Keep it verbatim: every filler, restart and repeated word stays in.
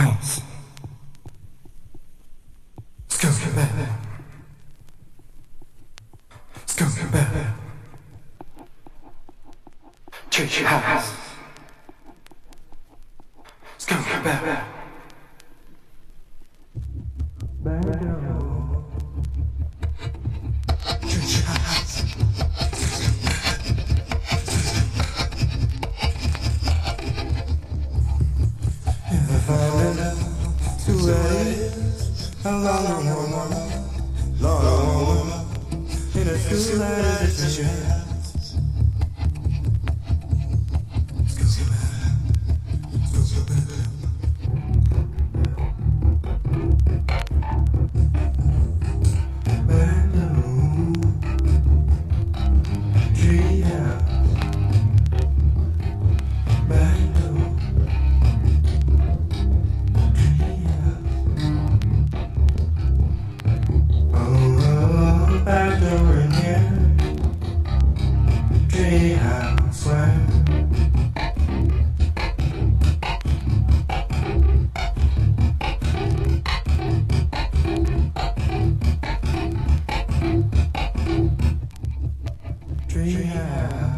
house. Skunk bed. Skunk bed. Tree house. Skunk bed. Tree house. If I find it too late, a long, long, long, long, long, in a too late, it's a house. Treehouse.